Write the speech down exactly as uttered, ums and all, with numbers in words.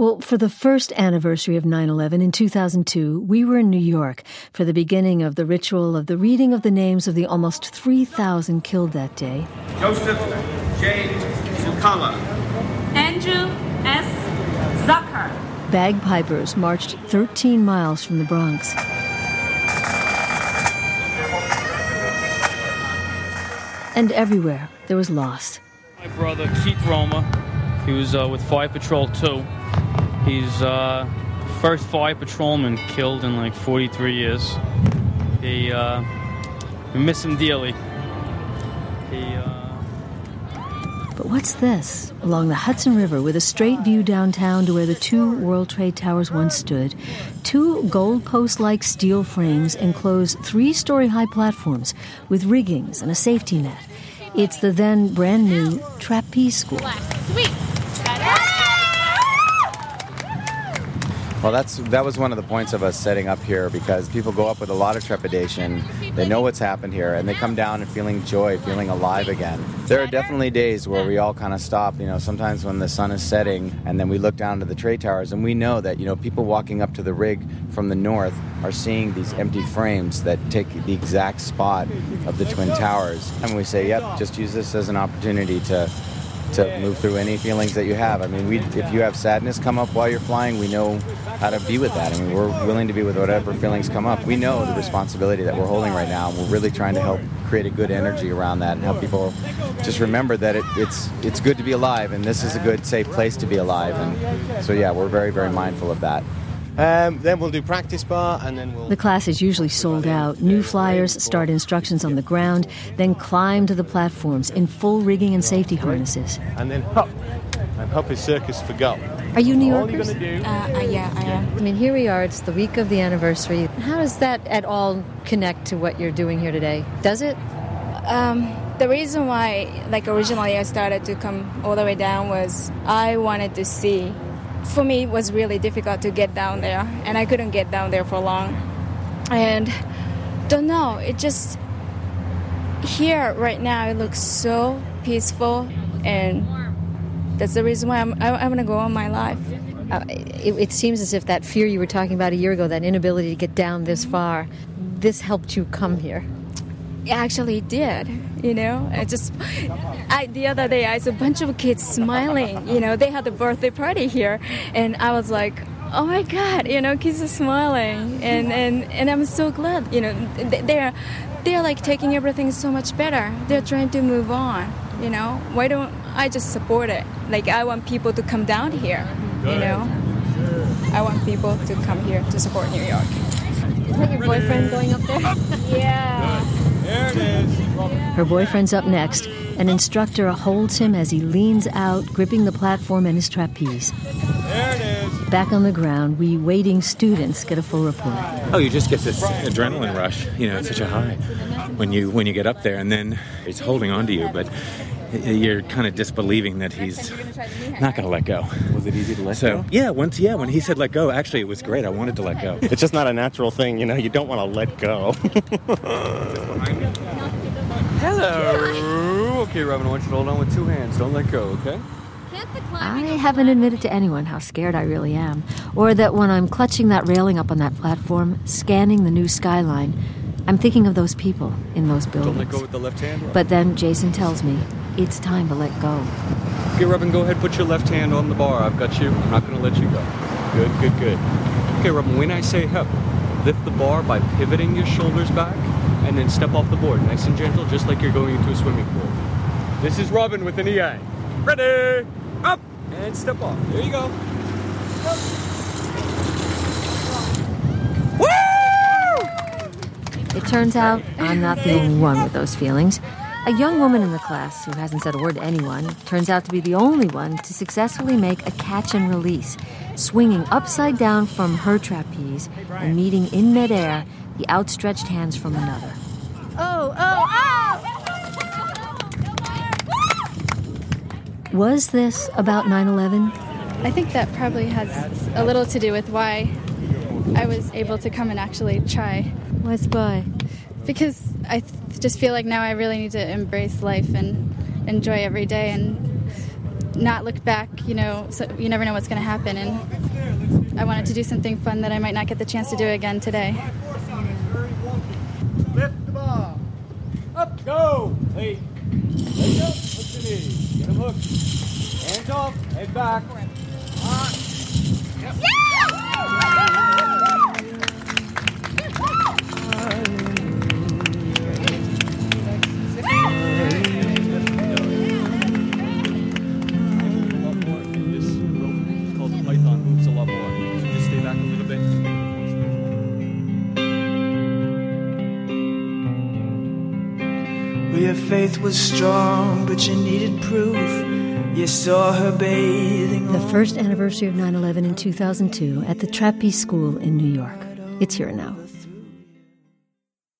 Well, for the first anniversary of nine eleven in two thousand two, we were in New York for the beginning of the ritual of the reading of the names of the almost three thousand killed that day. Joseph J. Zucala. Andrew S. Zucker. Bagpipers marched thirteen miles from the Bronx. And everywhere there was loss. My brother, Keith Roma, he was uh, with Fire Patrol two. He's uh, the first fire patrolman killed in like forty-three years. He, uh, we miss him dearly. He, uh... But what's this? Along the Hudson River with a straight view downtown to where the two World Trade Towers once stood, two goalpost-like steel frames enclose three-story high platforms with riggings and a safety net. It's the then brand-new Trapeze School. Sweet. Well, that's that was one of the points of us setting up here, because people go up with a lot of trepidation. They know what's happened here, and they come down and feeling joy, feeling alive again. There are definitely days where we all kind of stop, you know, sometimes when the sun is setting, and then we look down to the trade towers, and we know that, you know, people walking up to the rig from the north are seeing these empty frames that take the exact spot of the Twin Towers. And we say, yep, just use this as an opportunity to to move through any feelings that you have. I mean, we, if you have sadness come up while you're flying, we know how to be with that. I mean, we're willing to be with whatever feelings come up. We know the responsibility that we're holding right now, and we're really trying to help create a good energy around that and help people just remember that it, it's it's good to be alive, and this is a good, safe place to be alive. And so, yeah, we're very, very mindful of that. Um, then we'll do practice bar, and then we'll... The class is usually sold out. New flyers start instructions on the ground, then climb to the platforms in full rigging and safety harnesses. And then hop. And hop is circus for go. Are you New Yorkers? All you're gonna do... Uh, uh, yeah, I am. I mean, here we are. It's the week of the anniversary. How does that at all connect to what you're doing here today? Does it? Um, the reason why, like, originally I started to come all the way down was I wanted to see... For me, it was really difficult to get down there, and I couldn't get down there for long. And don't know, it just here right now it looks so peaceful, and that's the reason why I'm I'm gonna go on my life. Uh, it, it seems as if that fear you were talking about a year ago, that inability to get down this far, this helped you come here. It actually did, you know. I just, I the other day I saw a bunch of kids smiling. You know, they had a birthday party here, and I was like, oh my God, you know, kids are smiling, and and, and I'm so glad. You know, they're they're like taking everything so much better. They're trying to move on. You know, why don't I just support it? Like, I want people to come down here. You know, I want people to come here to support New York. Is that your boyfriend going up there? Yeah. There it is. Her boyfriend's up next. An instructor holds him as he leans out, gripping the platform and his trapeze. There it is. Back on the ground, we waiting students get a full report. Oh, you just get this adrenaline rush. You know, it's such a high when you when you get up there, and then it's holding on to you, but you're kind of disbelieving that he's not going to let go. Was it easy to let so, go? Yeah, once yeah, when he said let go, actually it was great. I wanted to let go. It's just not a natural thing, you know. You don't want to let go. Hello. Okay, Robin, I want you to hold on with two hands. Don't let go, okay? I haven't admitted to anyone how scared I really am, or that when I'm clutching that railing up on that platform, scanning the new skyline, I'm thinking of those people in those buildings. Don't let go with the left hand, Robin. But then Jason tells me it's time to let go. Okay, Robin, go ahead, put your left hand on the bar. I've got you. I'm not going to let you go. Good, good, good. Okay, Robin, when I say hep, lift the bar by pivoting your shoulders back, and then step off the board, nice and gentle, just like you're going into a swimming pool. This is Robin with an E A. Ready? Up! And step off. There you go. Up. Woo! It turns out I'm not the only one with those feelings. A young woman in the class, who hasn't said a word to anyone, turns out to be the only one to successfully make a catch and release, swinging upside down from her trapeze and meeting in midair the outstretched hands from another. Oh, oh, oh! Was this about nine eleven? I think that probably has a little to do with why I was able to come and actually try. What's why? Because I th- just feel like now I really need to embrace life and enjoy every day, and not look back, you know, so you never know what's going to happen. And I wanted to do something fun that I might not get the chance to do again today. Lift the bar. Up, go. Hey. Hey, up. What's your knee? Get him hooked. Hands off. Head back. On. Yep. Your faith was strong, but you needed proof. You saw her bathing. The first anniversary of nine eleven in two thousand two at the Trapeze School in New York. It's here now.